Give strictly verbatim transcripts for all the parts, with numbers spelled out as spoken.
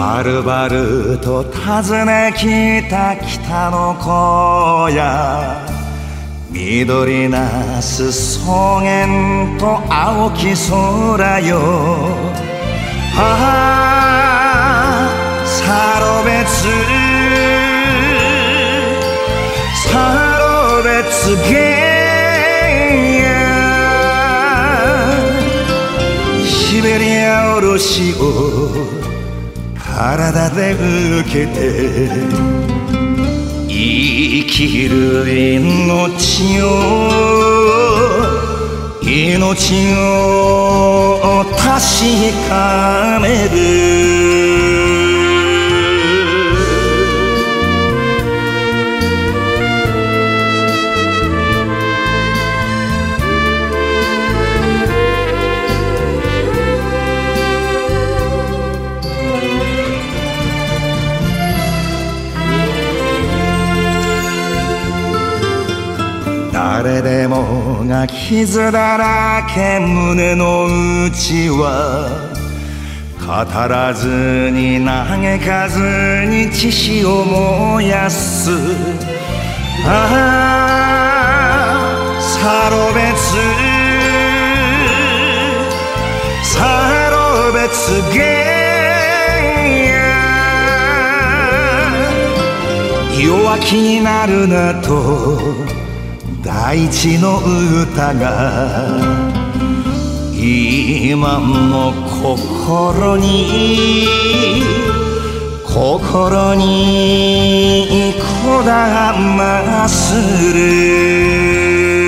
はるばると訪ね来た北の荒野、緑なす草原と青き空よ。ああサロベツサロベツ原野、シベリアおろしを体で受けて生きる命を命を確かめる。誰でもが傷だらけ、胸の内は語らずに嘆かずに血潮を燃やす。ああサロベツサロベツ原野、弱気になるなと大地の歌が今も心に心にこだまする。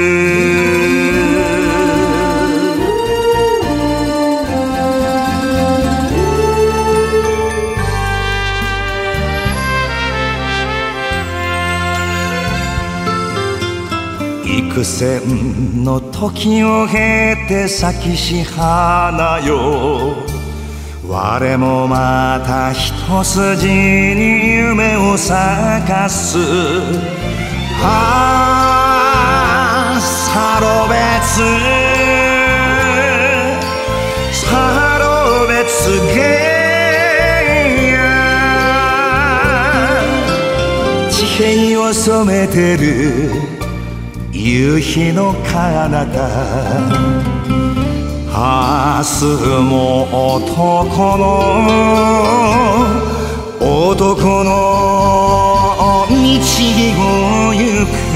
幾千の時を経て咲きし花よ、我もまた一筋に夢を咲かす。ああサロベツサロベツ原野、地平を染めてる夕日の彼方、明日も男の男の道を行く。